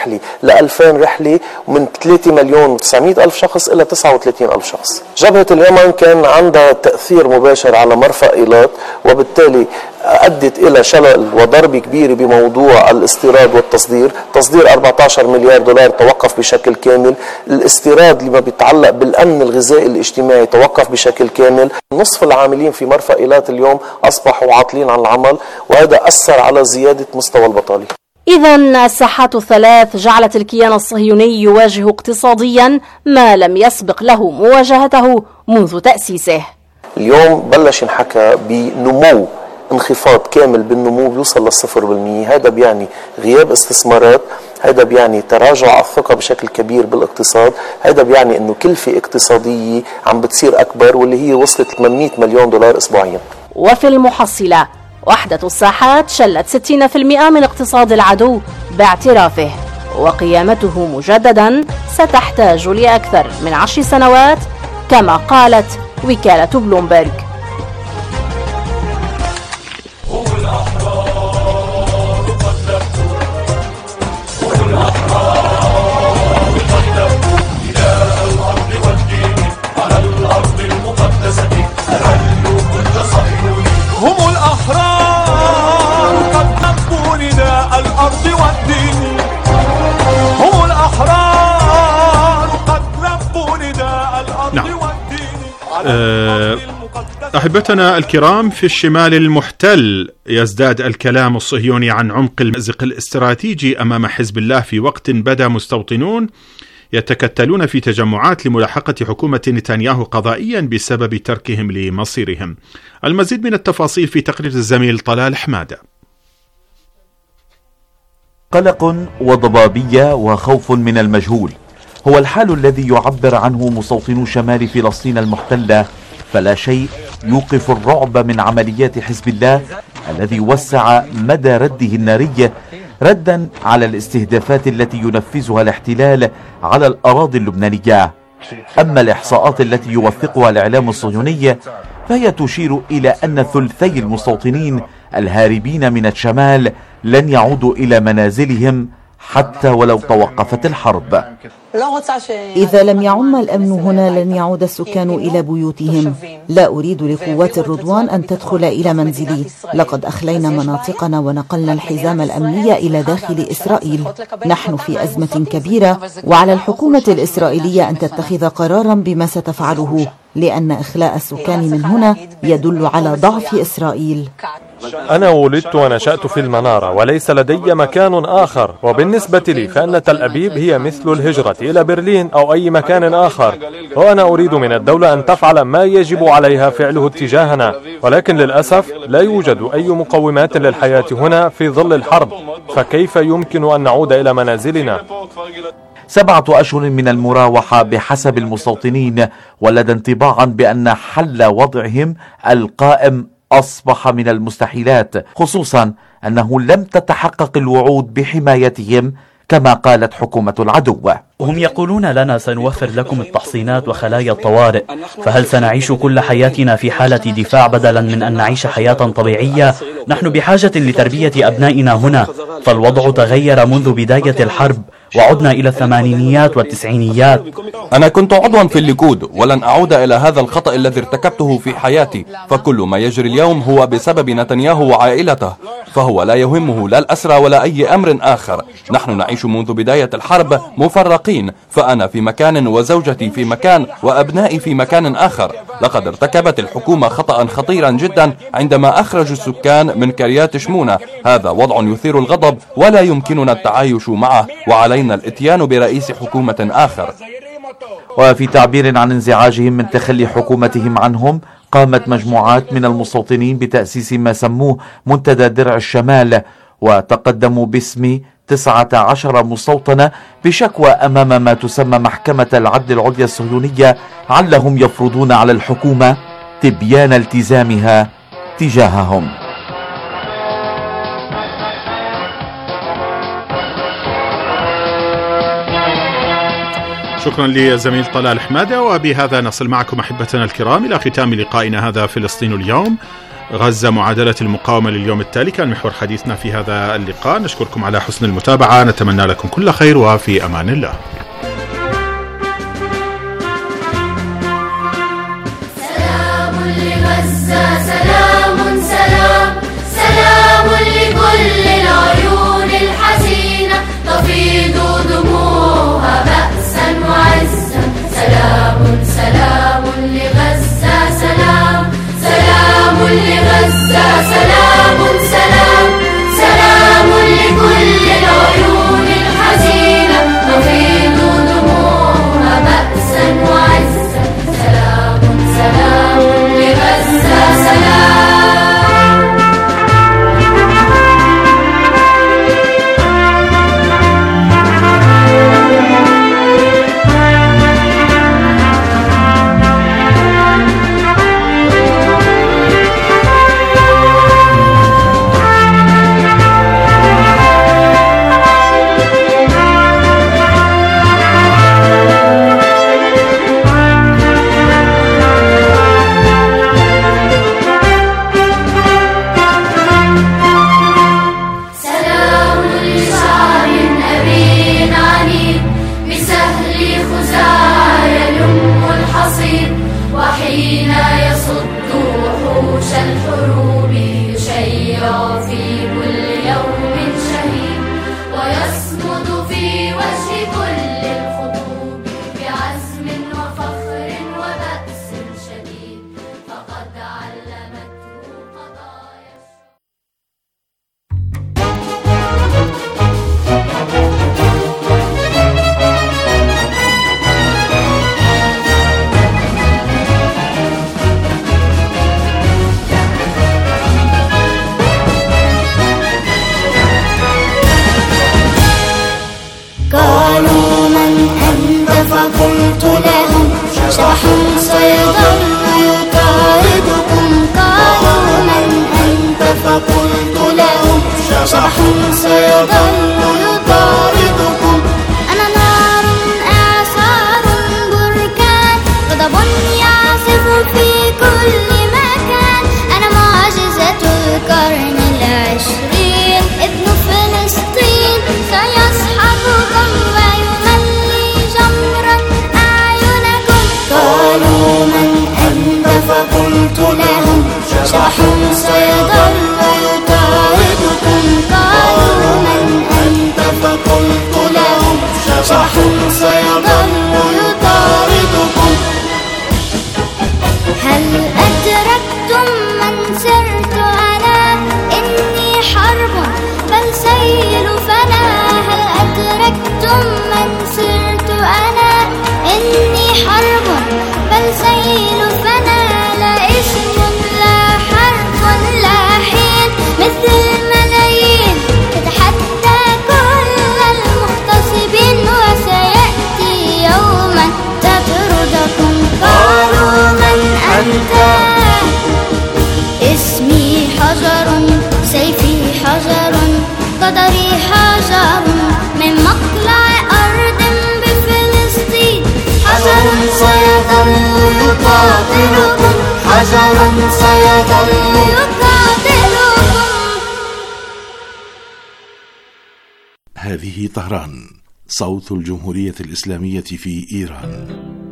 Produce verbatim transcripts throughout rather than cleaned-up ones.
ل ألفين رحلة من ثلاثة مليون وتسعمائة ألف شخص إلى تسعة وثلاثين ألف شخص. جبهة اليمن كان عندها تأثير مباشر على مرفأ إيلات، وبالتالي أدت إلى شلل وضرب كبير بموضوع الاستيراد والتصدير. تصدير أربعة عشر مليار دولار توقف بشكل كامل، الاستيراد لما بيتعلق بالأمن الغذائي الاجتماعي توقف بشكل كامل. نصف العاملين في مرفأ إيلات اليوم أصبحوا عاطلين عن العمل، وهذا أثر على زيادة مستوى البطالة. إذن الساحات الثلاث جعلت الكيان الصهيوني يواجه اقتصاديا ما لم يسبق له مواجهته منذ تأسيسه. اليوم بلش ينحكى بنمو، انخفاض كامل بالنمو بيوصل للصفر بالمية. هذا بيعني غياب استثمارات، هذا بيعني تراجع الثقة بشكل كبير بالاقتصاد، هذا بيعني انه كلفة اقتصادية عم بتصير اكبر، واللي هي وصلت ثمانمائة مليون دولار اسبوعيا. وفي المحصلة وحدة الساحات شلت ستين بالمئة من اقتصاد العدو باعترافه، وقيامته مجددا ستحتاج لأكثر من عشر سنوات كما قالت وكالة بلومبرج. أحبتنا الكرام، في الشمال المحتل يزداد الكلام الصهيوني عن عمق المأزق الاستراتيجي أمام حزب الله، في وقت بدا مستوطنون يتكتلون في تجمعات لملاحقة حكومة نتنياهو قضائيا بسبب تركهم لمصيرهم. المزيد من التفاصيل في تقرير الزميل طلال حمادة. قلق وضبابية وخوف من المجهول هو الحال الذي يعبر عنه مستوطنو شمال فلسطين المحتلة، فلا شيء يوقف الرعب من عمليات حزب الله الذي وسع مدى رده الناري ردا على الاستهدافات التي ينفذها الاحتلال على الأراضي اللبنانية. أما الإحصاءات التي يوثقها الإعلام الصهيوني فهي تشير إلى أن ثلثي المستوطنين الهاربين من الشمال لن يعودوا إلى منازلهم حتى ولو توقفت الحرب. إذا لم يعم الأمن هنا لن يعود السكان إلى بيوتهم. لا أريد لقوات الرضوان أن تدخل إلى منزلي. لقد أخلينا مناطقنا ونقلنا الحزام الأمنية إلى داخل إسرائيل. نحن في أزمة كبيرة، وعلى الحكومة الإسرائيلية أن تتخذ قرارا بما ستفعله، لأن إخلاء السكان من هنا يدل على ضعف إسرائيل. أنا ولدت ونشأت في المنارة وليس لدي مكان آخر، وبالنسبة لي فإن تل أبيب هي مثل الهجرة إلى برلين أو أي مكان آخر، وأنا أريد من الدولة أن تفعل ما يجب عليها فعله اتجاهنا، ولكن للأسف لا يوجد أي مقومات للحياة هنا في ظل الحرب، فكيف يمكن أن نعود إلى منازلنا؟ سبعة أشهر من المراوحة بحسب المستوطنين، ولدى انطباعا بأن حل وضعهم القائم أصبح من المستحيلات، خصوصا أنه لم تتحقق الوعود بحمايتهم كما قالت حكومة العدو. هم يقولون لنا سنوفر لكم التحصينات وخلايا الطوارئ، فهل سنعيش كل حياتنا في حالة دفاع بدلا من أن نعيش حياة طبيعية؟ نحن بحاجة لتربية أبنائنا هنا، فالوضع تغير منذ بداية الحرب وعدنا إلى الثمانينيات والتسعينيات. أنا كنت عضوا في الليكود ولن أعود إلى هذا الخطأ الذي ارتكبته في حياتي، فكل ما يجري اليوم هو بسبب نتنياهو وعائلته، فهو لا يهمه لا الأسرى ولا أي أمر آخر. نحن نعيش منذ بداية الحرب مفرقين، فأنا في مكان وزوجتي في مكان وأبنائي في مكان آخر. لقد ارتكبت الحكومة خطأ خطيرا جدا عندما أخرجوا السكان من كريات شمونة. هذا وضع يثير الغضب ولا يمكننا التعايش معه، وعلينا الاتيان برئيس حكومة آخر. وفي تعبير عن انزعاجهم من تخلي حكومتهم عنهم، قامت مجموعات من المستوطنين بتأسيس ما سموه منتدى درع الشمال، وتقدموا باسم تسعة عشر مستوطنة بشكوى أمام ما تسمى محكمة العدل العليا الصهيونية، علهم يفرضون على الحكومة تبيان التزامها تجاههم. شكرا لزميل طلال حمادة. وبهذا نصل معكم أحبتنا الكرام إلى ختام لقائنا هذا فلسطين اليوم. غزة معادلة المقاومة لليوم التالي كان محور حديثنا في هذا اللقاء. نشكركم على حسن المتابعة، نتمنى لكم كل خير وفي أمان الله. سلام لغزة، سلام سلام سلام لكل العيون الحزينة تفيض دموعها بأسا وعزا. سلام سلام لغزة، سلام سلام لغزة، سلام سلام سلام لكل العيون الحزينة تفيض دموعها بأسا وعزا. سلام سلام لغزة، سلام. وحين يصد وحوش الحروب يشيع في كل يوم شهيد ويصمد في وجه كل الخطوب بعزم وفخر وبأس شديد فقد علمته قضايا. قالوا من أنت فقلت لهم شبح سيظل يطاردكم. قالوا من أنت فقلت لهم شبح سيظل يطاردكم. أنا نار إعصار بركان غضب يعصف في كل مكان. أنا معجزة القرن العشرين ابن فلسطين سيصحبكم ويملي جمرا أعينكم. قالوا من أنت فقلت لهم شبح سيظل يطاردكم. قالوا من أنت فقلت لهم شبح سيظل يطاردكم. هل أدركتم من سرت أنا إني حرب بل سيل فنا. هل أدركتم من سرت أنا إني حرب بل سيل فنا. لا اسم لا حرف لا حين مثل الملايين تتحدى كل المغتصبين وسيأتي يوما تطردكم. قالوا من أنت اسمي حجر سيفي حجر قدري حجر من مقلع أرض بفلسطين. حجر سيظل يقاتلكم. حجر سيظل يقاتلكم. هذه طهران، صوت الجمهورية الإسلامية في إيران.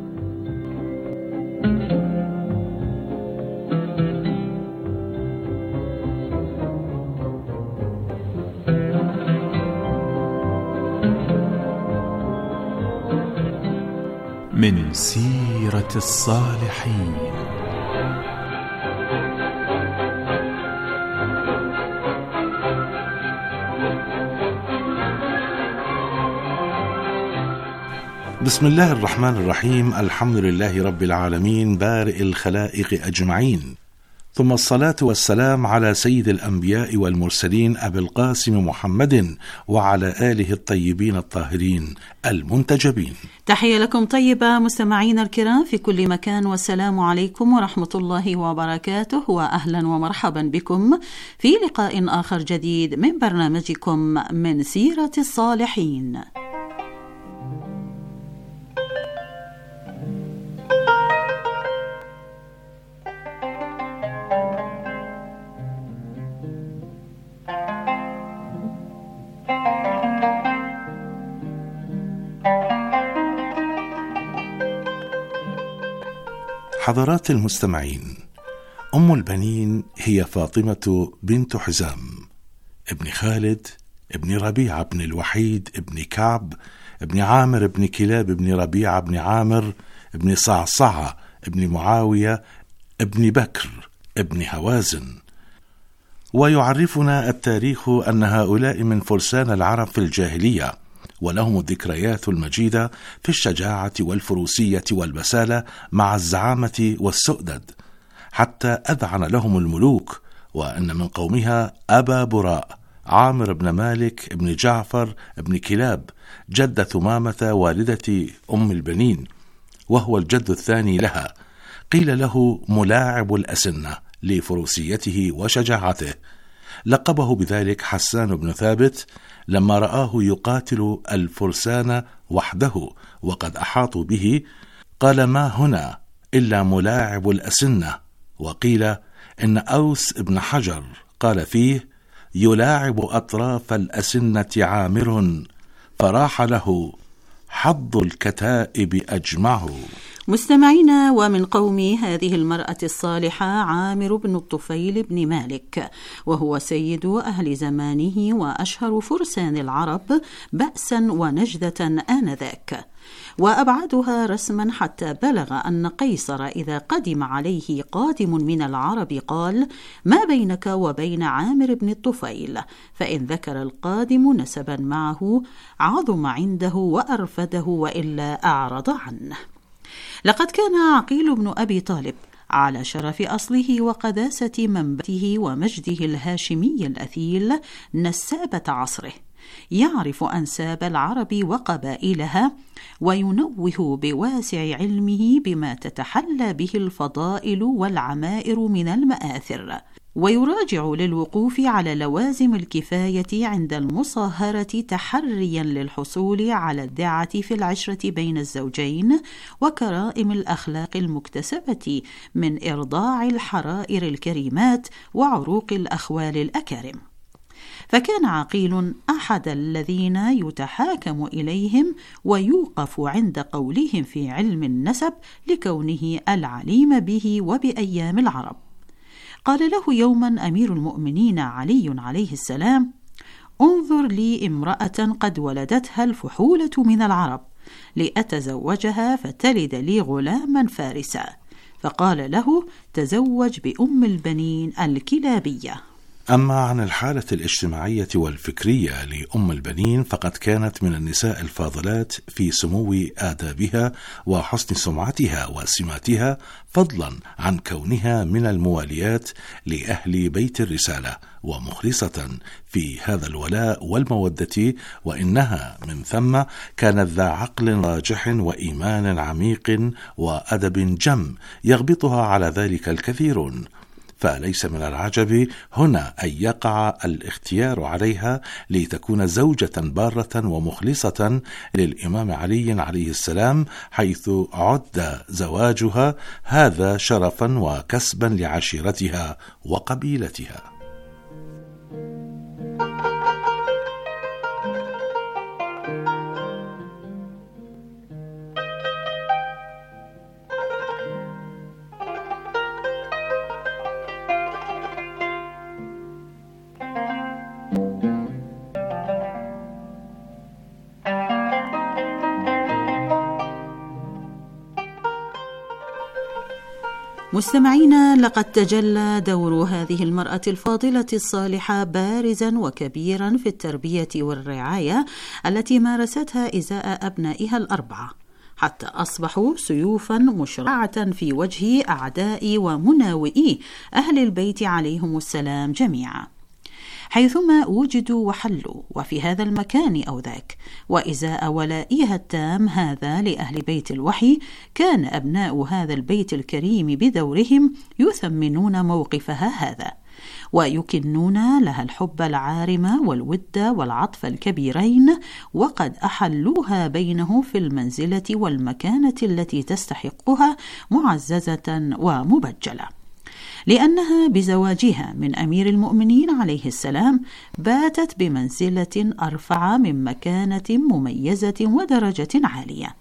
من سيرة الصالحين. بسم الله الرحمن الرحيم. الحمد لله رب العالمين بارئ الخلائق أجمعين، ثم الصلاة والسلام على سيد الأنبياء والمرسلين أبي القاسم محمد وعلى آله الطيبين الطاهرين المنتجبين. تحية لكم طيبة مستمعين الكرام في كل مكان، والسلام عليكم ورحمة الله وبركاته، وأهلا ومرحبا بكم في لقاء آخر جديد من برنامجكم من سيرة الصالحين. حضرات المستمعين، أم البنين هي فاطمة بنت حزام ابن خالد ابن ربيعة بن الوحيد ابن كعب ابن عامر ابن كلاب ابن ربيعة ابن عامر ابن صعصعة ابن معاوية ابن بكر ابن هوازن. ويعرفنا التاريخ أن هؤلاء من فرسان العرب في الجاهلية، ولهم الذكريات المجيدة في الشجاعة والفروسية والبسالة مع الزعامة والسؤدد، حتى أذعن لهم الملوك، وأن من قومها أبا براء عامر بن مالك بن جعفر بن كلاب جد ثمامة والدة أم البنين، وهو الجد الثاني لها، قيل له ملاعب الأسنة لفروسيته وشجاعته. لقبه بذلك حسان بن ثابت لما رآه يقاتل الفرسان وحده وقد أحاطوا به، قال: ما هنا إلا ملاعب الأسنة. وقيل إن أوس بن حجر قال فيه: يلاعب أطراف الأسنة عامر، فراح له حظ الكتائب أجمعه. مستمعينا، ومن قوم هذه المرأة الصالحة عامر بن الطفيل بن مالك، وهو سيد أهل زمانه وأشهر فرسان العرب بأسا ونجدة آنذاك، وأبعدها رسما حتى بلغ أن قيصر إذا قدم عليه قادم من العرب قال: ما بينك وبين عامر بن الطفيل؟ فإن ذكر القادم نسبا معه عظم عنده وأرفده، وإلا أعرض عنه. لقد كان عقيل بن أبي طالب على شرف أصله وقداسة منبته ومجده الهاشمي الأثيل نسابة عصره، يعرف أنساب العرب وقبائلها، وينوه بواسع علمه بما تتحلى به الفضائل والعمائر من المآثر، ويراجع للوقوف على لوازم الكفاية عند المصاهرة تحريا للحصول على الدعة في العشرة بين الزوجين، وكرائم الأخلاق المكتسبة من إرضاع الحرائر الكريمات وعروق الأخوال الأكارم. فكان عقيل أحد الذين يتحاكم إليهم ويوقف عند قولهم في علم النسب لكونه العليم به وبأيام العرب. قال له يوما أمير المؤمنين علي عليه السلام: انظر لي امرأة قد ولدتها الفحولة من العرب لأتزوجها فتلد لي غلاما فارسا. فقال له: تزوج بأم البنين الكلابية. أما عن الحالة الاجتماعية والفكرية لأم البنين، فقد كانت من النساء الفاضلات في سمو آدابها وحسن سمعتها وسماتها، فضلا عن كونها من المواليات لأهل بيت الرسالة ومخلصة في هذا الولاء والمودة، وإنها من ثم كانت ذا عقل راجح وإيمان عميق وأدب جم يغبطها على ذلك الكثيرون. فليس من العجب هنا أن يقع الاختيار عليها لتكون زوجة بارة ومخلصة للإمام علي عليه السلام، حيث عد زواجها هذا شرفا وكسبا لعشيرتها وقبيلتها. مستمعينا، لقد تجلى دور هذه المرأة الفاضلة الصالحة بارزا وكبيرا في التربية والرعاية التي مارستها إزاء أبنائها الأربعة، حتى أصبحوا سيوفا مشرعة في وجه أعداء ومناوئي أهل البيت عليهم السلام جميعا، حيثما وجدوا وحلوا، وفي هذا المكان أو ذاك. وإزاء ولائها التام هذا لأهل بيت الوحي، كان أبناء هذا البيت الكريم بدورهم يثمنون موقفها هذا، ويكنون لها الحب العارم والود والعطف الكبيرين، وقد أحلوها بينه في المنزلة والمكانة التي تستحقها معززة ومبجلة، لأنها بزواجها من أمير المؤمنين عليه السلام باتت بمنزلة أرفع من مكانة مميزة ودرجة عالية.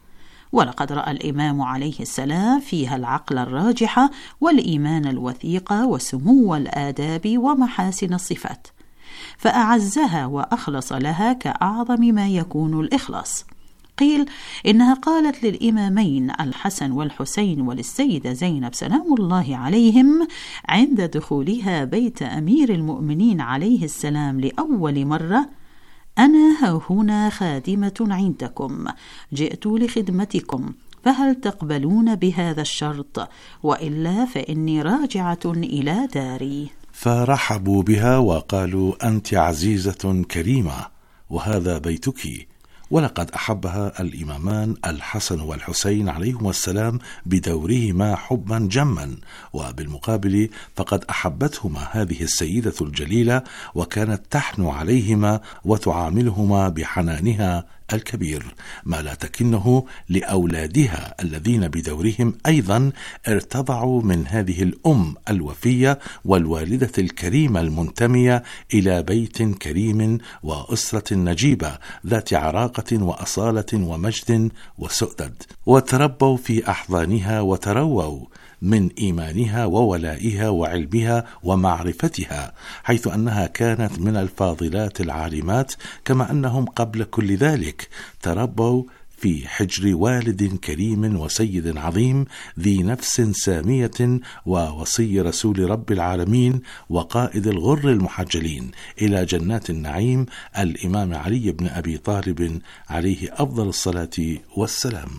ولقد رأى الإمام عليه السلام فيها العقل الراجح والإيمان الوثيق وسمو الآداب ومحاسن الصفات، فأعزها وأخلص لها كأعظم ما يكون الإخلاص. قيل إنها قالت للإمامين الحسن والحسين وللسيدة زينب سلام الله عليهم عند دخولها بيت أمير المؤمنين عليه السلام لأول مرة: أنا هنا خادمة عندكم، جئت لخدمتكم، فهل تقبلون بهذا الشرط؟ وإلا فإني راجعة إلى داري. فرحبوا بها وقالوا: أنت عزيزة كريمة وهذا بيتك. ولقد أحبها الإمامان الحسن والحسين عليهما السلام بدورهما حبا جما، وبالمقابل فقد أحبتهما هذه السيدة الجليلة وكانت تحنو عليهما وتعاملهما بحنانها الكبير، ما لا تكنه لأولادها الذين بدورهم أيضا ارتضعوا من هذه الأم الوفية والوالدة الكريمة المنتمية إلى بيت كريم وأسرة نجيبة ذات عراقة وأصالة ومجد وسؤدد، وتربوا في أحضانها وترووا من إيمانها وولائها وعلمها ومعرفتها، حيث أنها كانت من الفاضلات العالمات، كما أنهم قبل كل ذلك تربوا في حجر والد كريم وسيد عظيم ذي نفس سامية ووصي رسول رب العالمين وقائد الغر المحجلين إلى جنات النعيم الإمام علي بن أبي طالب عليه أفضل الصلاة والسلام.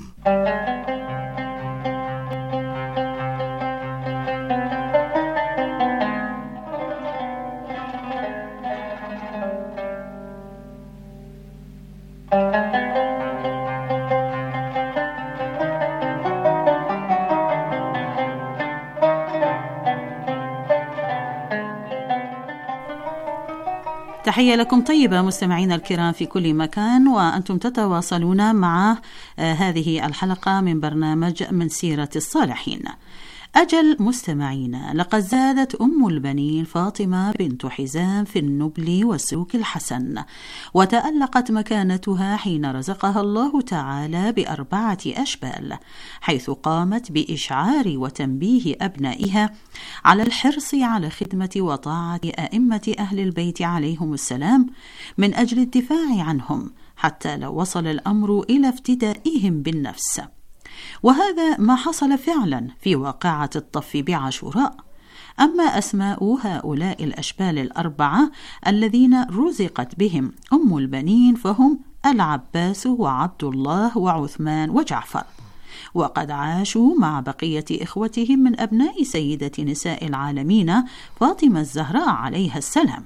تحية لكم طيبة مستمعين الكرام في كل مكان، وأنتم تتواصلون مع هذه الحلقة من برنامج من سيرة الصالحين. أجل مستمعينا، لقد زادت أم البنين فاطمة بنت حزام في النبل والسلوك الحسن، وتألقت مكانتها حين رزقها الله تعالى بأربعة أشبال، حيث قامت بإشعار وتنبيه أبنائها على الحرص على خدمة وطاعة أئمة أهل البيت عليهم السلام من أجل الدفاع عنهم، حتى لو وصل الأمر إلى افتدائهم بالنفس. وهذا ما حصل فعلا في واقعة الطف بعاشوراء. أما أسماء هؤلاء الأشبال الأربعة الذين رزقت بهم أم البنين فهم العباس وعبد الله وعثمان وجعفر، وقد عاشوا مع بقية إخوتهم من أبناء سيدة نساء العالمين فاطمة الزهراء عليها السلام.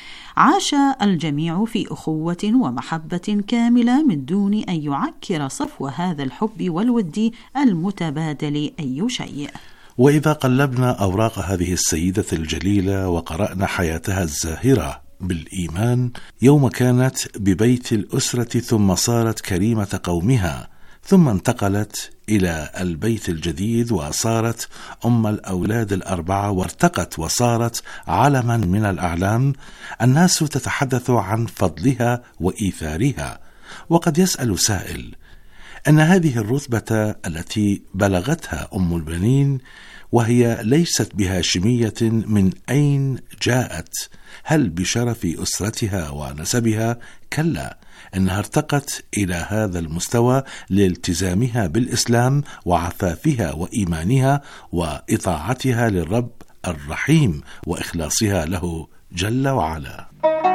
عاش الجميع في أخوة ومحبة كاملة من دون أن يعكر صفو هذا الحب والود المتبادل أي شيء. وإذا قلبنا أوراق هذه السيدة الجليلة وقرأنا حياتها الزاهرة بالإيمان، يوم كانت ببيت الأسرة ثم صارت كريمة قومها، ثم انتقلت إلى البيت الجديد وصارت أم الأولاد الأربعة وارتقت وصارت علما من الأعلام، الناس تتحدث عن فضلها وإيثارها. وقد يسأل سائل: أن هذه الرتبة التي بلغتها أم البنين وهي ليست بهاشمية من أين جاءت؟ هل بشرف أسرتها ونسبها؟ كلا، إنها ارتقت إلى هذا المستوى لالتزامها بالإسلام وعفافها وإيمانها وإطاعتها للرب الرحيم وإخلاصها له جل وعلا.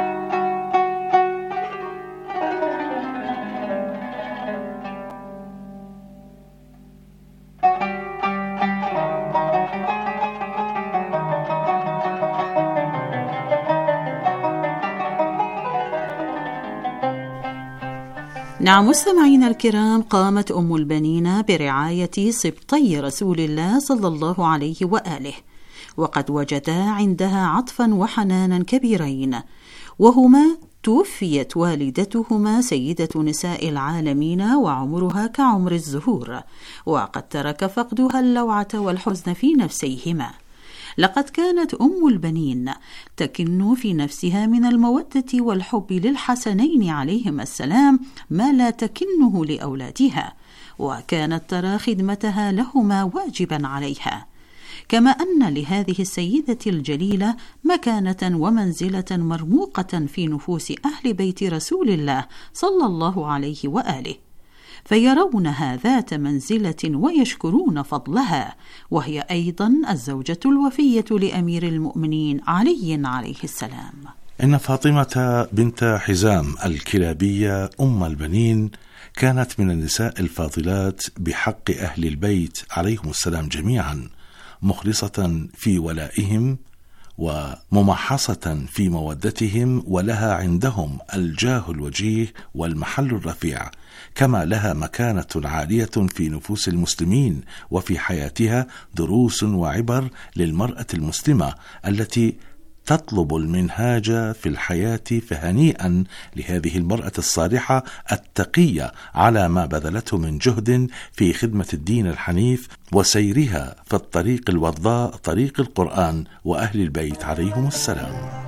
نعم مستمعينا الكرام، قامت أم البنين برعاية سبطي رسول الله صلى الله عليه وآله، وقد وجدا عندها عطفا وحنانا كبيرين، وهما توفيت والدتهما سيدة نساء العالمين وعمرها كعمر الزهور، وقد ترك فقدها اللوعة والحزن في نفسيهما، لقد كانت أم البنين تكن في نفسها من المودة والحب للحسنين عليهما السلام ما لا تكنه لأولادها، وكانت ترى خدمتها لهما واجبا عليها، كما أن لهذه السيدة الجليلة مكانة ومنزلة مرموقة في نفوس أهل بيت رسول الله صلى الله عليه وآله، فيرونها ذات منزلة ويشكرون فضلها، وهي أيضا الزوجة الوفية لأمير المؤمنين علي عليه السلام. إن فاطمة بنت حزام الكلابية أم البنين كانت من النساء الفاضلات بحق أهل البيت عليهم السلام جميعا، مخلصة في ولائهم وممحصة في مودتهم، ولها عندهم الجاه الوجيه والمحل الرفيع، كما لها مكانة عالية في نفوس المسلمين، وفي حياتها دروس وعبر للمرأة المسلمة التي تطلب المنهاج في الحياة. فهنيئا لهذه المرأة الصالحة التقية على ما بذلته من جهد في خدمة الدين الحنيف وسيرها في الطريق الوضاء، طريق القرآن وأهل البيت عليهم السلام.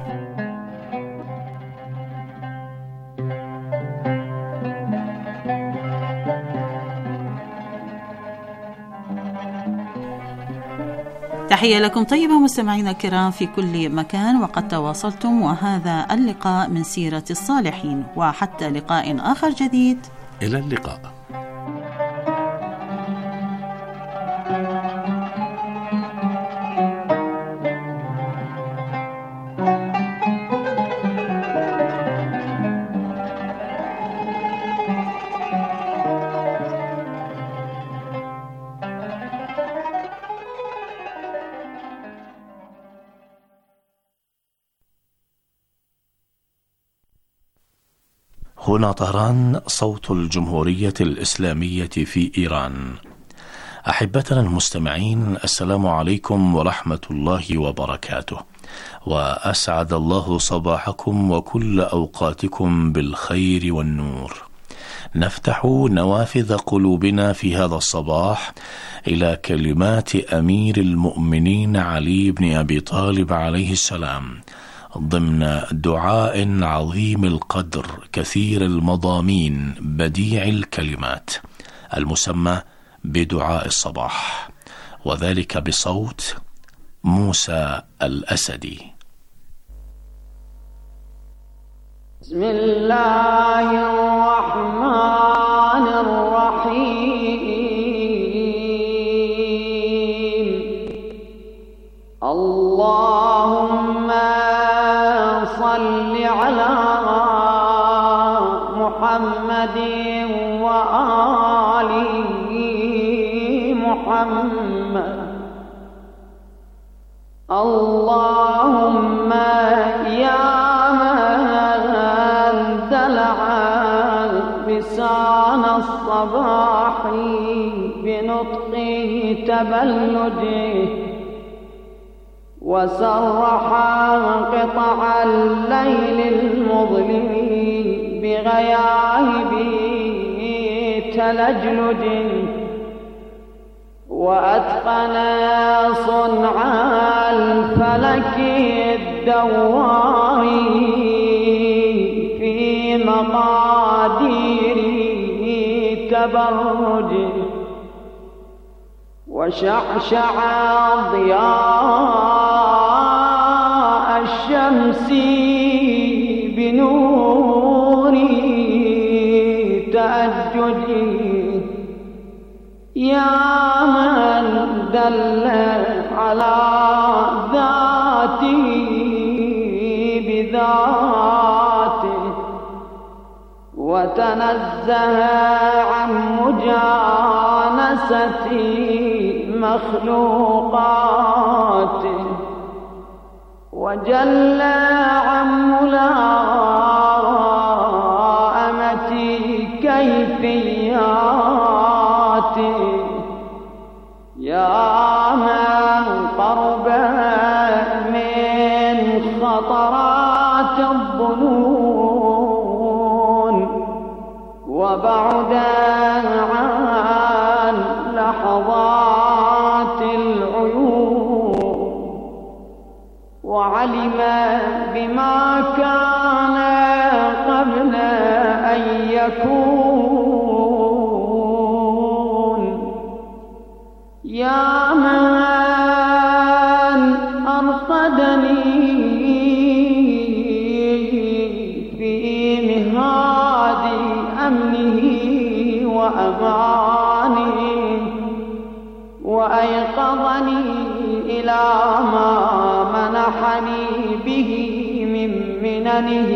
تحية لكم طيبة مستمعينا الكرام في كل مكان، وقد تواصلتم وهذا اللقاء من سيرة الصالحين، وحتى لقاء آخر جديد، إلى اللقاء. هنا طهران، صوت الجمهورية الإسلامية في إيران. أحبتنا المستمعين، السلام عليكم ورحمة الله وبركاته، وأسعد الله صباحكم وكل أوقاتكم بالخير والنور. نفتح نوافذ قلوبنا في هذا الصباح إلى كلمات أمير المؤمنين علي بن أبي طالب عليه السلام، ضمن دعاء عظيم القدر كثير المضامين بديع الكلمات، المسمى بدعاء الصباح، وذلك بصوت موسى الأسدي. بسم الله الرحمن الرحيم. اللهم صل على محمد وآل محمد. اللهم يا من دلع لسان الصباح بنطق تبلده، وسرح قطع الليل المظلم بغياهب تلجلج، وأتقن صنع الفلك الدوار في مقادير تبرج، وشعشع ضياء الشمس بنور تأجج، يا من دل على ذاته بذاته، وتنزه عن مجانسة مخلوقاته، وجل عن ملائمة كيفياته، يا من قرب من خطرات الظنون، وبعد عن لحظات العيون، علم بما كان قبل أن يكون. يا من أرقدني في مهاد أمنه وأمانه وأيقظني إلى ما منحني به من مننه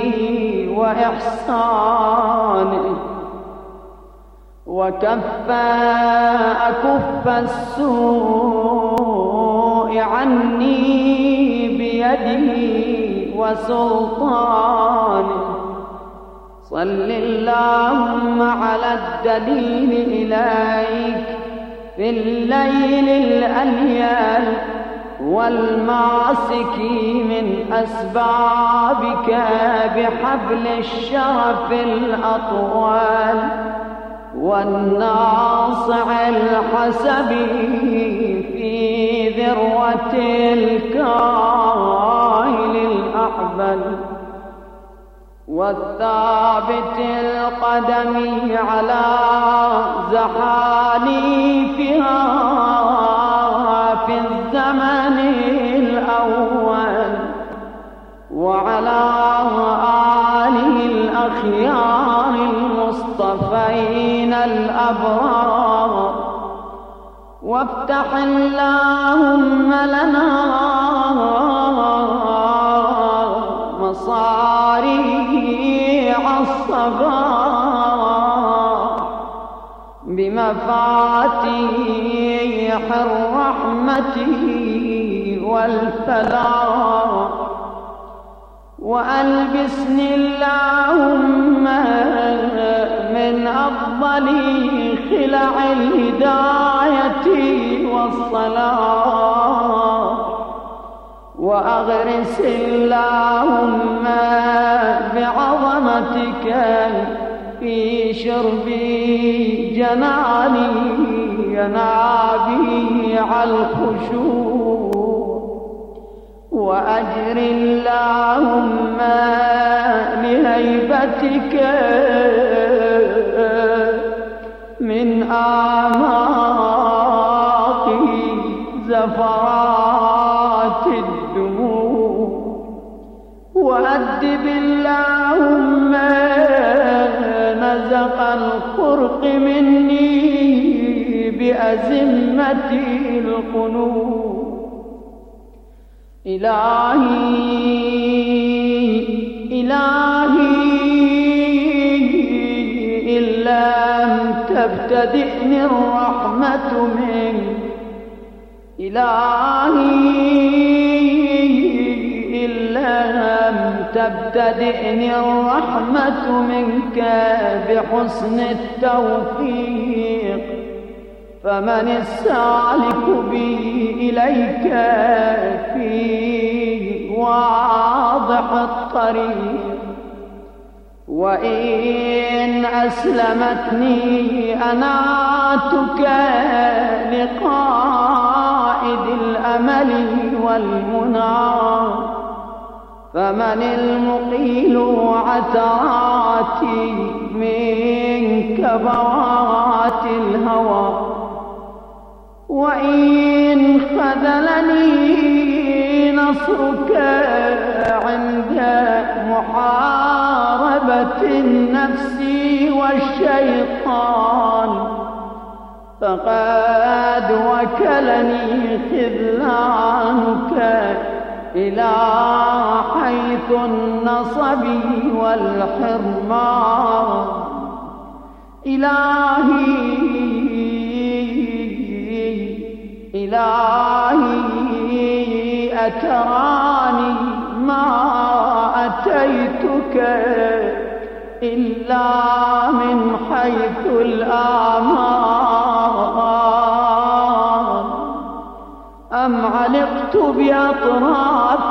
وإحسانه، وكف أكف السوء عني بيده وسلطانه. صل اللهم على الدليل إليك في الليل الأليل والماسك من أسبابك بحبل الشرف الأطول والناصع الحسبي في ذروة الكائل الأحبل والثابت القدم على زحاليفها في الزمن الأول، وعلى آله الأخيار المصطفين الأبرار. وافتح اللهم لنا مصاريع الصباح بمفاتيح الرحمة والفلاح، وألبسني اللهم من أفضل خلع الهداية والصلاح، وأغرس اللهم بعظمتك في شرب جناني ينابيع الخشوع، وأجر اللهم لهيبتك من أعماق زفرات الدموع، وأدب اللهم نزق الخرق مني بأزمة القلوب. إلهي إلهي إن لم تبتدئني الرحمة منك، إلهي إن لم تبتدئني الرحمة منك بحسن التوفيق، فمن السالك بي إليك في واضح الطريق. وإن أسلمتني أناتك لقائد الأمل والمنى، فمن المقيل عثراتي من كبوات الهوى. وإن خذلني نصرك عند محاربة النفس والشيطان، فقد وكلني خذلانك إلى حيث النصب والحرمان. إلهي إلهي أتراني ما أتيتك إلا من حيث الآمان، أم علقت بأطراف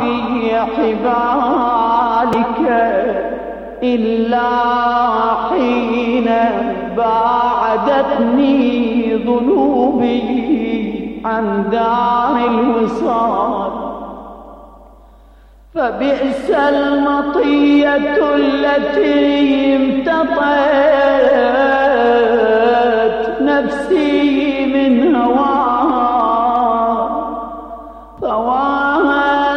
حبالك إلا حين باعدتني ذنوبي عن دار الوصال. فبئس المطية التي امتطت نفسي من هواها، فواها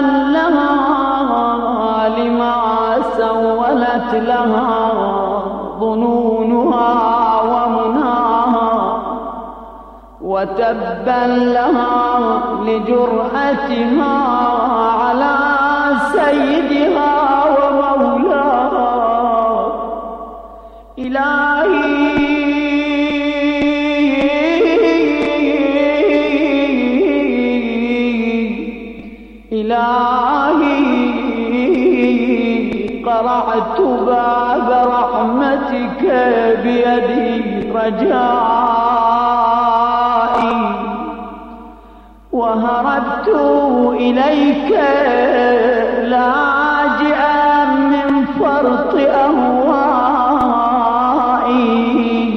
لها لما سولت لها ظنونها ومناها، وتبا لها لجرأتها على سيدها ومولاها. إلهي إلهي قرعت باب رحمتك بيدي رجائي، وهربت إليك لاجئا من فرط أهوائي،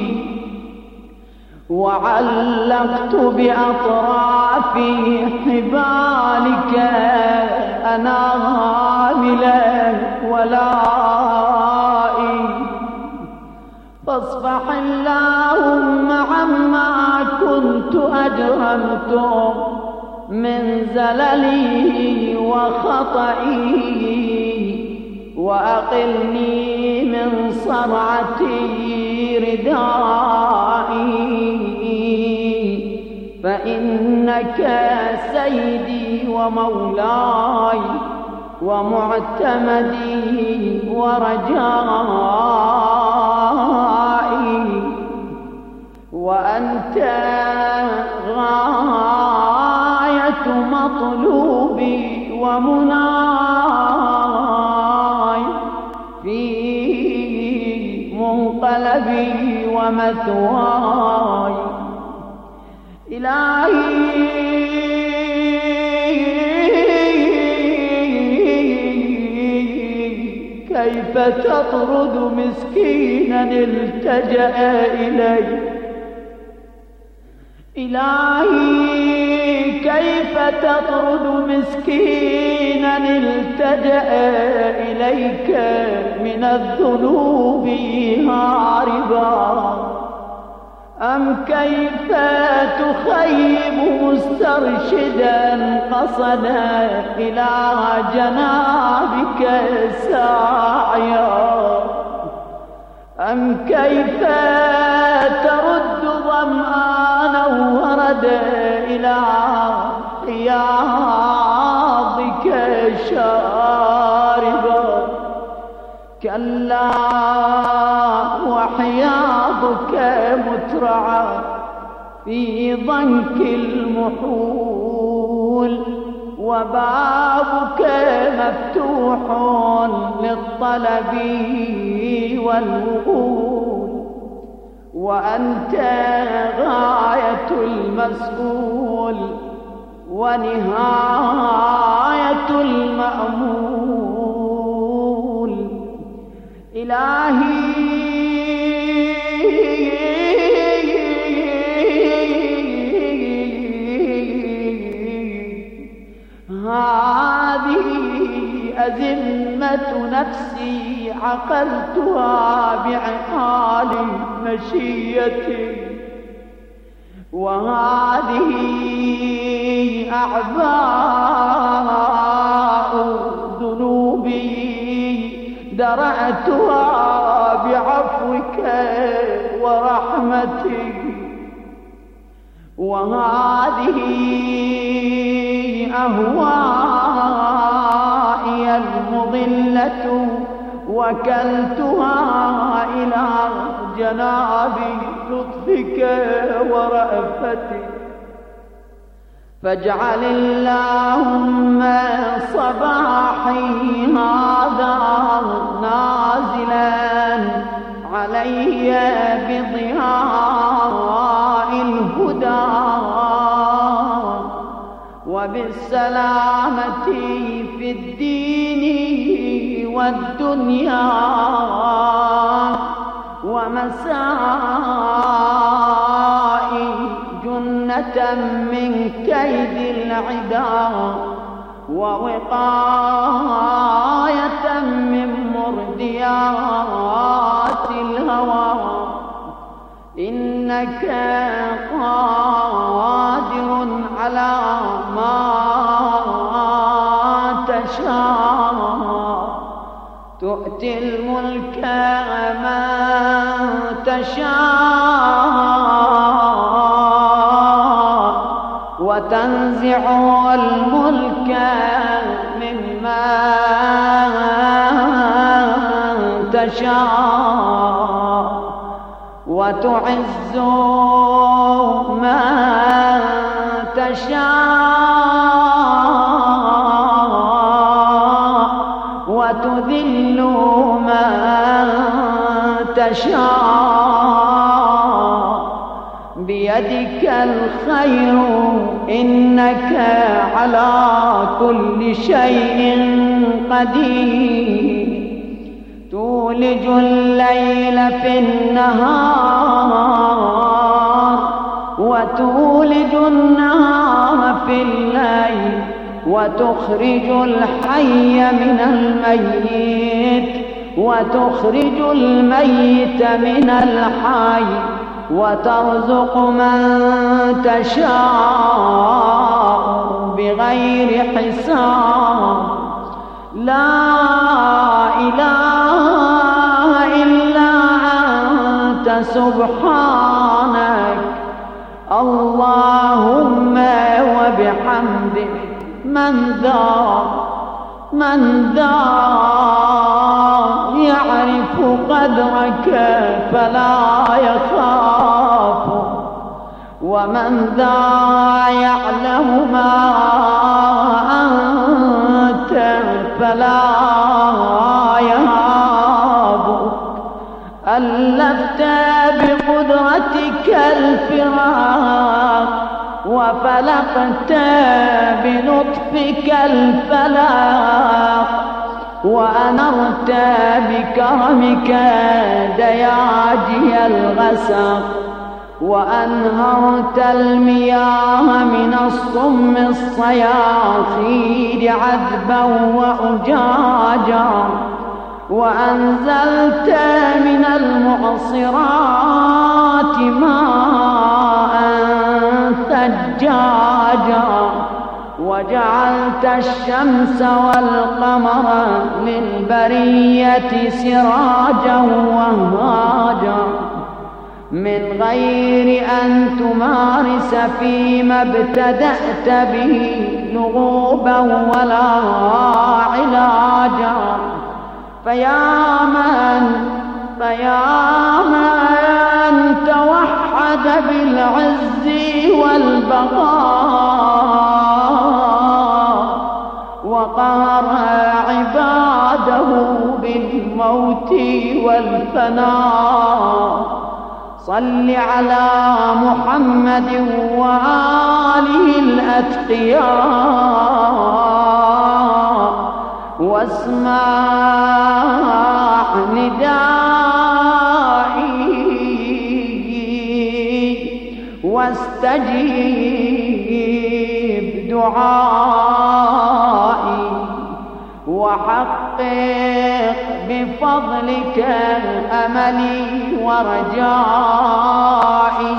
وعلقت بأطراف حبالك أنامل ولائي. فاصفح اللهم عما كنت أجرمت من زللي وخطئي، وأقلني من صرعتي ردائي، فإنك سيدي ومولاي ومعتمدي ورجائي، وأنت غاية مطلوبي ومناي في منقلبي ومثواي. إلهي كيف تطرد مسكينا التجأ إليك؟ إلهي كيف تطرد مسكينا التجأ إليك من الذنوب هاربا؟ أم كيف تخيب مسترشدا قصدا إلى جنابك ساعيا؟ أم كيف ترد ظمآنا وردا إلى حياضك شاربا؟ كلا وحياضك مترعى في ضنك المحول، وبابك مفتوح للطلب والوغول، وأنت غاية المسؤول ونهاية المأمول. إلهي هذه أزمة نفسي عقلتها بعقال مشيتي، وهذه أعباء ذنوبي درعتها بعفوك ورحمتك، وهذه أهوائي المضلة وكلتها إلى جناب لطفك ورأفتك. فاجعل اللهم صباحي هذا نازلا علي بضياء الهدى وبالسلامة في الدين والدنيا، ومسائي جنة من كيد العدا ووقاية من مرديات الهوى. إنك قادر على ما تشاء، تؤتي الملك من تشاء، وتنزع الملك ممن تشاء، وتعز من تشاء، وتذل من تشاء، بيدك الخير إنك على كل شيء قدير. تولج الليل في النهار، وتولج النهار في الليل، وتخرج الحي من الميت، وتخرج الميت من الحي، وترزق من تشاء بغير حساب. لا إله إلا أنت سبحانك، اللهم وبحمدك. من ذا من ذا يعرف قدرك فلا يخاف، ومن ذا يعلم ما أنت فلا يهاب. ألفت بقدرتك الفراق، وفلقت بلطفك الفلاق، وأنرت بكرمك دياجي الغسق، وأنهرت المياه من الصم الصياصيد عذبا وأجاجا، وأنزلت من المعصرات ماء ثجاجا، وجعلت الشمس والقمر للبرية سراجا وهاجا، من غير أن تمارس فيما ابتدأت به لغوبا ولا علاجا. فيا من فيا من توحد بالعز والبقاء، وقهر عباده بالموت والفناء، صل على محمد وآله الأتقياء، واسمع ندائي، واستجيب دعائي، وحقق بفضلك أملي ورجائي.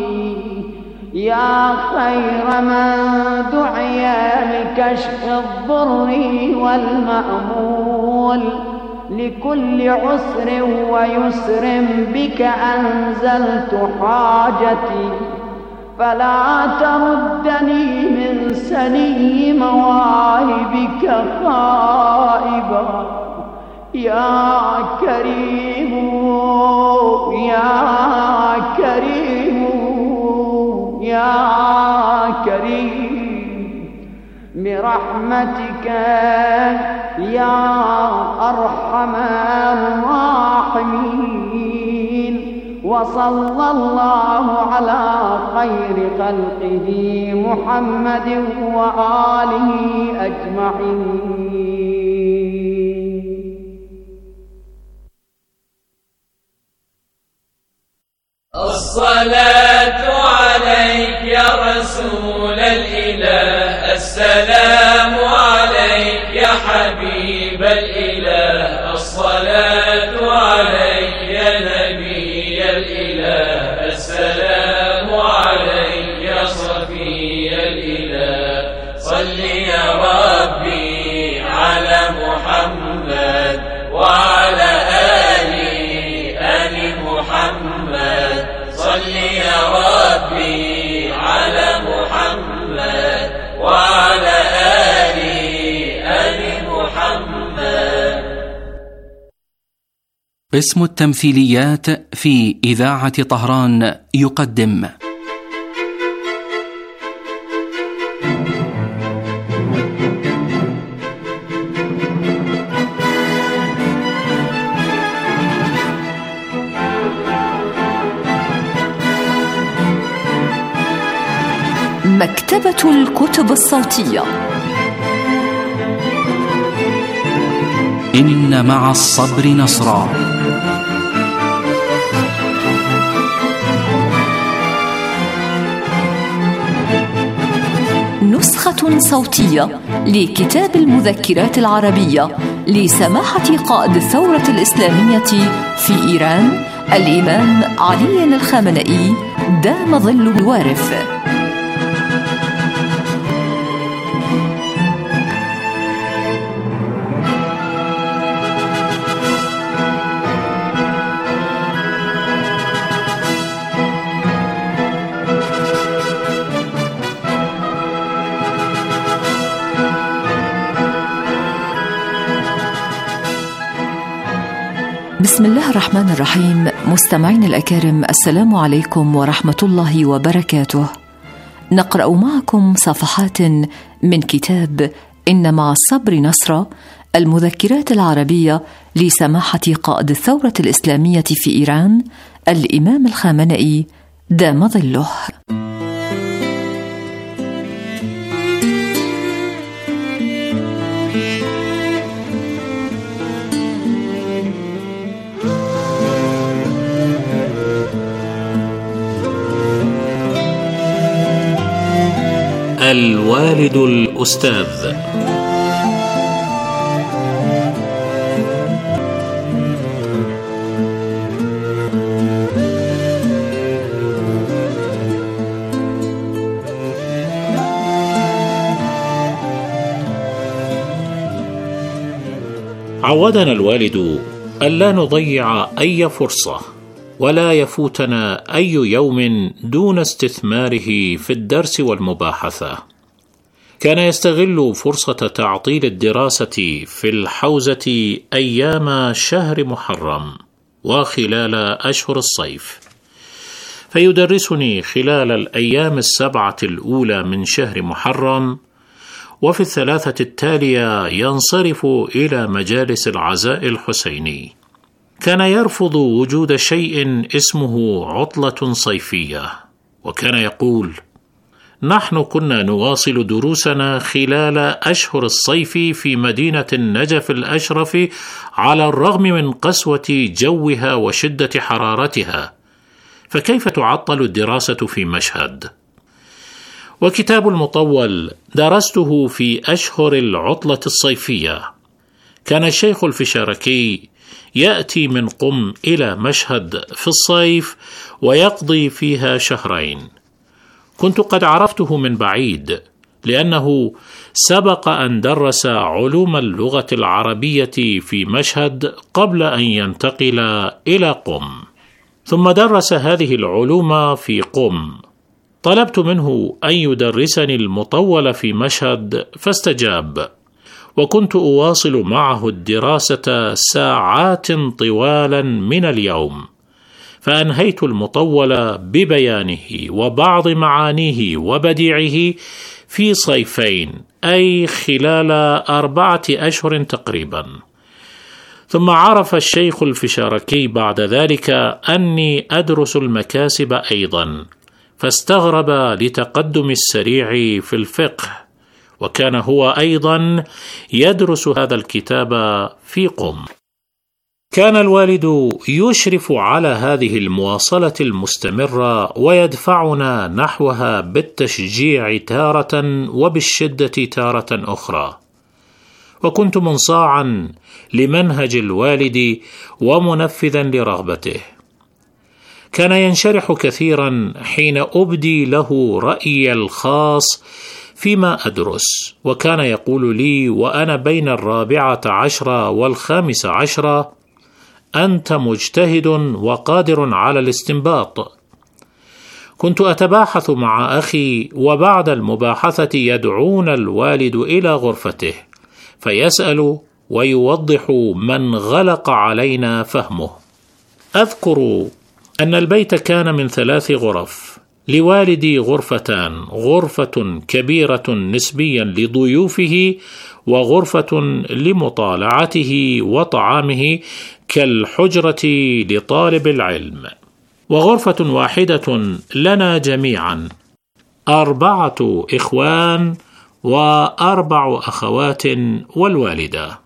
يا خير من دعي لكشف الضر والمأمول، لكل عسر ويسر بك أنزلت حاجتي، فلا تردني من سني مواهبك خائبا. يا كريم يا كريم يا كريم، برحمتك يا أرحم الراحمين. وصلى الله على خير خلقه محمد وآله أجمعين. الصلاة عليك يا رسول الإله، السلام عليك يا ربي على محمد وعلى آل آل محمد. قسم التمثيليات في إذاعة طهران يقدم مكتبة الكتب الصوتية. إن مع الصبر نصرا. نسخة صوتية لكتاب المذكرات العربية لسماحة قائد الثورة الإسلامية في إيران الإمام علي الخامنئي دام ظل الوارث. بسم الله الرحمن الرحيم. مستمعين الأكارم، السلام عليكم ورحمة الله وبركاته. نقرأ معكم صفحات من كتاب إن مع الصبر نصرا، المذكرات العربية لسماحة قائد الثورة الإسلامية في إيران الإمام الخامنئي دام ظله. الوالد الأستاذ. عودنا الوالد ألا نضيع أي فرصة ولا يفوتنا أي يوم دون استثماره في الدرس والمباحثة. كان يستغل فرصة تعطيل الدراسة في الحوزة أيام شهر محرم وخلال أشهر الصيف، فيدرسني خلال الأيام السبعة الأولى من شهر محرم، وفي الثلاثة التالية ينصرف إلى مجالس العزاء الحسيني. كان يرفض وجود شيء اسمه عطلة صيفية، وكان يقول: نحن كنا نواصل دروسنا خلال أشهر الصيف في مدينة النجف الأشرف على الرغم من قسوة جوها وشدة حرارتها، فكيف تعطل الدراسة في مشهد؟ وكتاب المطول درسته في أشهر العطلة الصيفية. كان الشيخ الفشاركي يأتي من قم إلى مشهد في الصيف ويقضي فيها شهرين. كنت قد عرفته من بعيد، لأنه سبق أن درس علوم اللغة العربية في مشهد قبل أن ينتقل إلى قم، ثم درس هذه العلوم في قم. طلبت منه أن يدرسني المطول في مشهد فاستجاب، وكنت أواصل معه الدراسة ساعات طوالا من اليوم، فأنهيت المطول ببيانه وبعض معانيه وبديعه في صيفين، أي خلال أربعة أشهر تقريبا. ثم عرف الشيخ الفشاركي بعد ذلك أني أدرس المكاسب أيضا، فاستغرب لتقدم السريع في الفقه، وكان هو أيضا يدرس هذا الكتاب في قم. كان الوالد يشرف على هذه المواصلة المستمرة ويدفعنا نحوها بالتشجيع تارة وبالشدة تارة أخرى، وكنت منصاعا لمنهج الوالد ومنفذا لرغبته. كان ينشرح كثيرا حين أبدي له رأيي الخاص فيما أدرس، وكان يقول لي وأنا بين الرابعة عشرة والخامسة عشرة: أنت مجتهد وقادر على الاستنباط. كنت أتباحث مع أخي، وبعد المباحثة يدعونا الوالد إلى غرفته فيسأل ويوضح من غلق علينا فهمه. أذكر أن البيت كان من ثلاث غرف، لوالدي غرفتان، غرفة كبيرة نسبيا لضيوفه وغرفة لمطالعته وطعامه كالحجرة لطالب العلم، وغرفة واحدة لنا جميعا، أربعة إخوان وأربع أخوات والوالدة.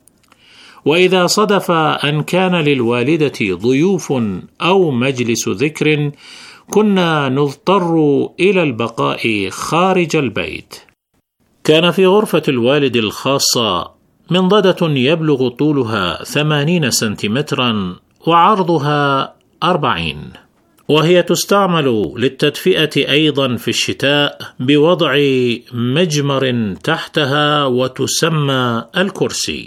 وإذا صدف أن كان للوالدة ضيوف أو مجلس ذكر كنا نضطر إلى البقاء خارج البيت. كان في غرفة الوالد الخاصة منضدة يبلغ طولها ثمانين سنتيمترا وعرضها أربعين، وهي تستعمل للتدفئة أيضا في الشتاء بوضع مجمر تحتها وتسمى الكرسي.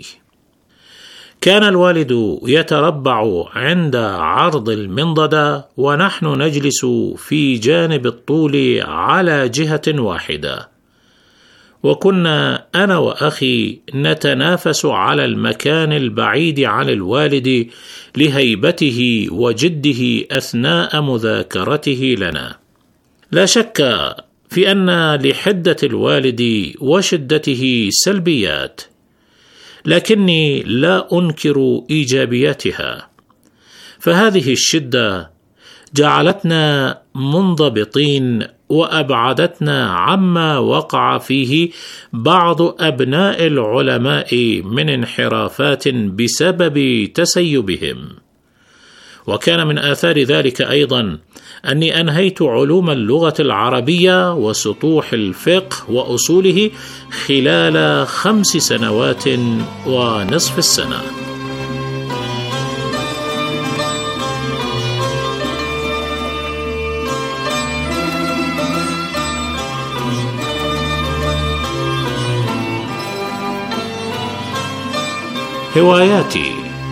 كان الوالد يتربع عند عرض المنضدة ونحن نجلس في جانب الطول على جهة واحدة، وكنا أنا وأخي نتنافس على المكان البعيد عن الوالد لهيبته وجده أثناء مذاكرته لنا. لا شك في أن لحدة الوالد وشدته سلبيات، لكني لا أنكر إيجابياتها، فهذه الشدة جعلتنا منضبطين وأبعدتنا عما وقع فيه بعض أبناء العلماء من انحرافات بسبب تسيبهم. وكان من آثار ذلك أيضا أني أنهيت علوم اللغة العربية وسطوح الفقه وأصوله خلال خمس سنوات ونصف السنة. هواياتي.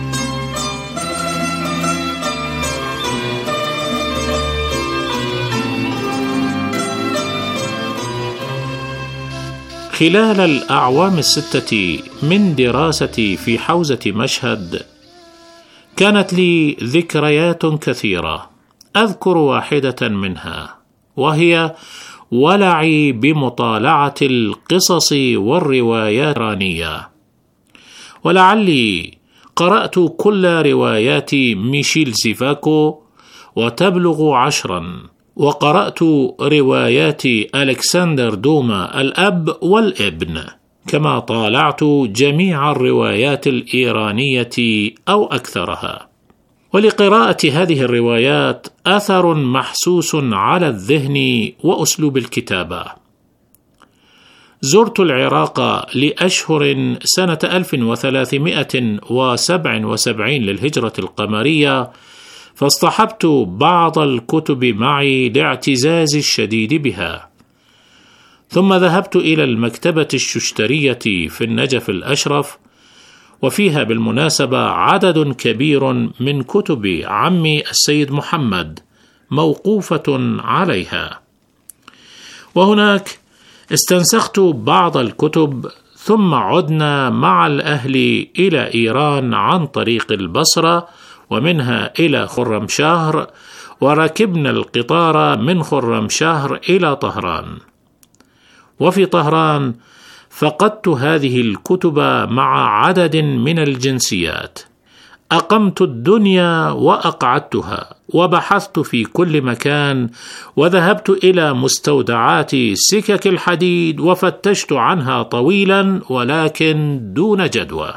خلال الأعوام الستة من دراستي في حوزة مشهد كانت لي ذكريات كثيرة، أذكر واحدة منها وهي ولعي بمطالعة القصص والروايات الإيرانية. ولعلي قرأت كل روايات ميشيل سيفاكو وتبلغ عشرا، وقرأت روايات ألكسندر دوما الأب والابن، كما طالعت جميع الروايات الإيرانية أو أكثرها. ولقراءة هذه الروايات أثر محسوس على الذهن وأسلوب الكتابة. زرت العراق لأشهر سنة ألف وثلاثمائة وسبعة وسبعين للهجرة القمرية، فاصطحبت بعض الكتب معي لاعتزازي الشديد بها، ثم ذهبت إلى المكتبة الششترية في النجف الأشرف، وفيها بالمناسبة عدد كبير من كتب عمي السيد محمد موقوفة عليها. وهناك استنسخت بعض الكتب، ثم عدنا مع الأهل إلى إيران عن طريق البصرة ومنها إلى خرمشهر، وركبنا القطار من خرمشهر إلى طهران. وفي طهران فقدت هذه الكتب مع عدد من الجنسيات. أقمت الدنيا وأقعدتها، وبحثت في كل مكان، وذهبت إلى مستودعات سكك الحديد وفتشت عنها طويلا ولكن دون جدوى.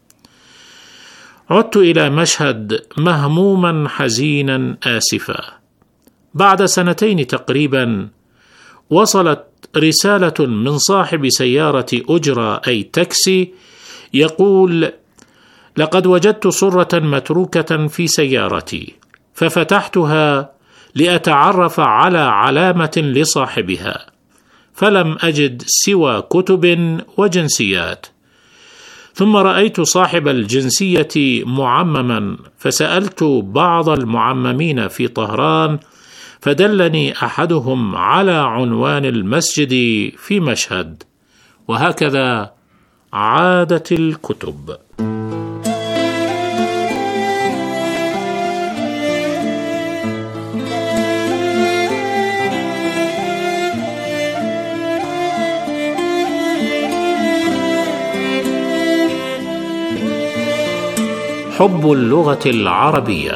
عدت إلى مشهد مهموما حزينا آسفا. بعد سنتين تقريبا وصلت رسالة من صاحب سيارة أجرة أي تاكسي يقول: لقد وجدت صرة متروكة في سيارتي، ففتحتها لأتعرف على علامة لصاحبها، فلم أجد سوى كتب وجنسيات. ثم رأيت صاحب الجنسية معمما، فسألت بعض المعممين في طهران فدلني أحدهم على عنوان المسجد في مشهد، وهكذا عادت الكتب. حب اللغة العربية.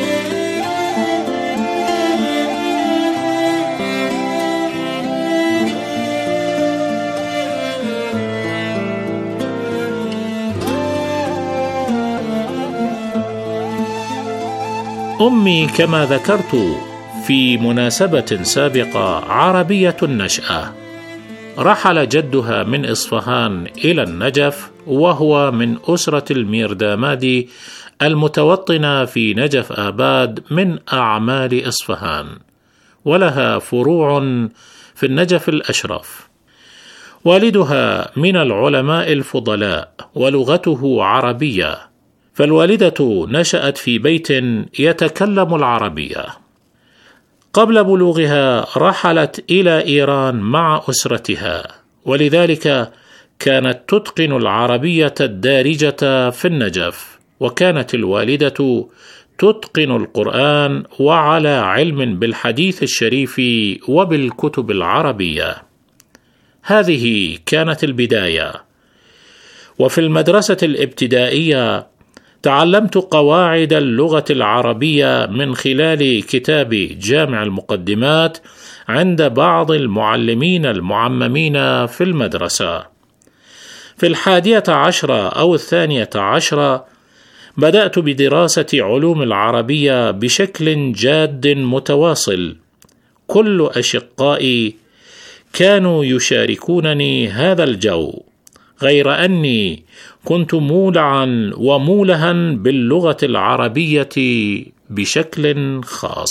أمي كما ذكرت في مناسبة سابقة عربية النشأة. رحل جدها من إصفهان إلى النجف، وهو من أسرة الميردامادي المتوطنة في نجف آباد من أعمال إصفهان، ولها فروع في النجف الأشرف. والدها من العلماء الفضلاء ولغته عربية، فالوالدة نشأت في بيت يتكلم العربية. قبل بلوغها رحلت إلى إيران مع أسرتها، ولذلك كانت تتقن العربية الدارجة في النجف، وكانت الوالدة تتقن القرآن وعلى علم بالحديث الشريف وبالكتب العربية. هذه كانت البداية. وفي المدرسة الابتدائية تعلمت قواعد اللغة العربية من خلال كتاب جامع المقدمات عند بعض المعلمين المعممين في المدرسة. في الحادية عشرة أو الثانية عشرة بدأت بدراسة علوم العربية بشكل جاد متواصل. كل أشقائي كانوا يشاركونني هذا الجو، غير أني كنت مولعا ومولها باللغة العربية بشكل خاص.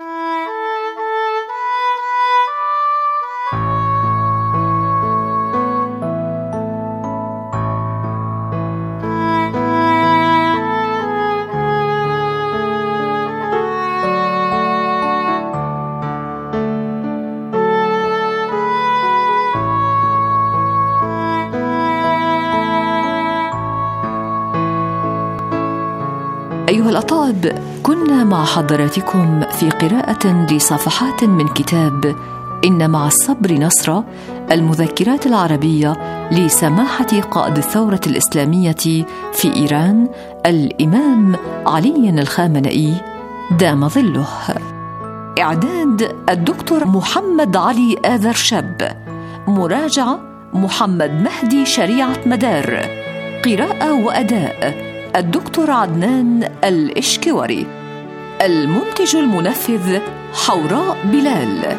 أيها الأطاب، كنا مع حضراتكم في قراءة لصفحات من كتاب إن مع الصبر نصرا، المذكرات العربية لسماحة قائد الثورة الإسلامية في إيران الإمام علي الخامنئي دام ظله. إعداد الدكتور محمد علي آذر شاب، مراجعة محمد مهدي شريعة مدار، قراءة وأداء الدكتور عدنان الإشكوري، المنتج المنفذ حوراء بلال.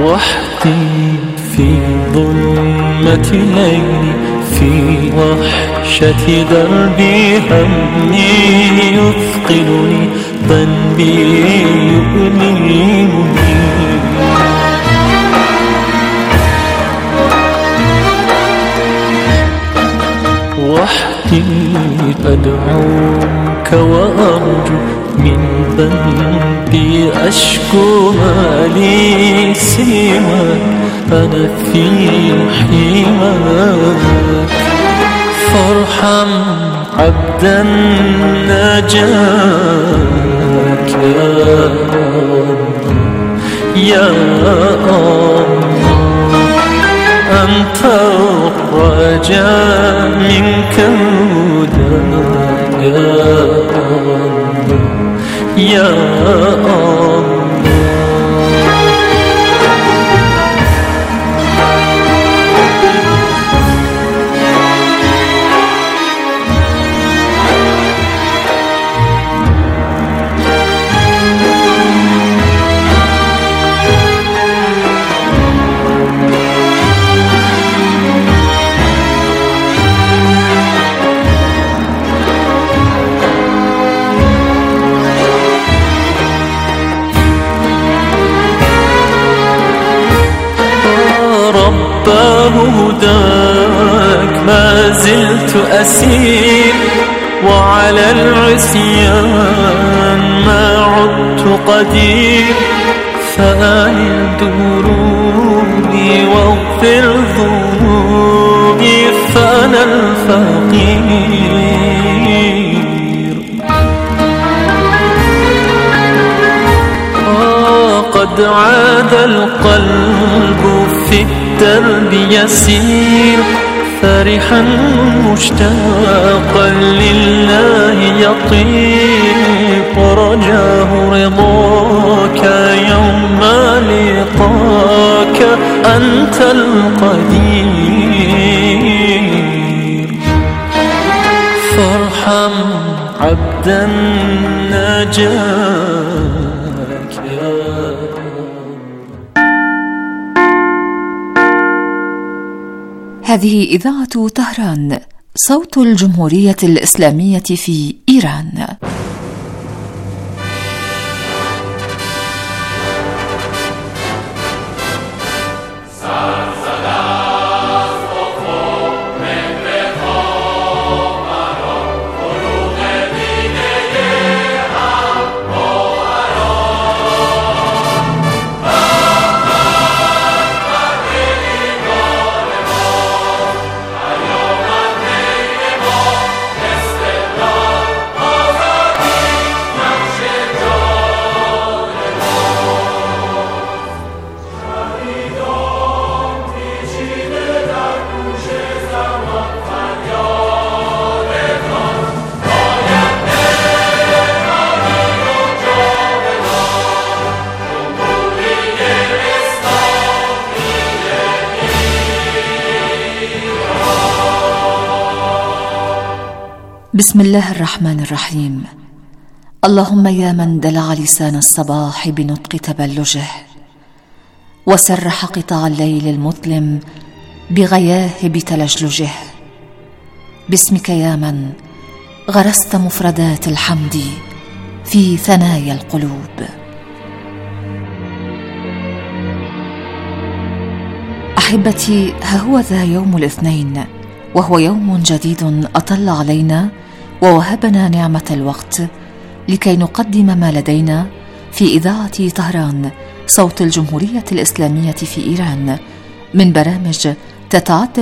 وحدي في ظلمة ليلي، في وحشة دربي همي يثقلني، ذنبي يؤلمني. وحدي أدعوك وأرجو، من ذنبي أشكو ما لي سواك، أنا في حماك. فارحم عبدا ناجاك يا الله، أنت الرجاء منك هداك يا الله. هداك ما زلت أسير، وعلى العصيان ما عدت قدير. فأنل دروبي واغفر ذنوبي، فأنا الفقير. آه قد عاد القلب في الدرب يسير، فرحا مشتاقا لله يطير، ورجاه رضاك يوم لقاك، أنت القدير. فارحم عبدا ناجاك يا هذه إذاعة طهران، صوت الجمهورية الإسلامية في إيران. بسم الله الرحمن الرحيم. اللهم يا من دلع لسان الصباح بنطق تبلجه، وسرح قطاع الليل المظلم بغياهب تلجلجه، باسمك يا من غرست مفردات الحمد في ثنايا القلوب. أحبتي، ها هو ذا يوم الاثنين، وهو يوم جديد أطل علينا ووهبنا نعمة الوقت لكي نقدم ما لدينا في إذاعة طهران، صوت الجمهورية الإسلامية في إيران، من برامج تتعدد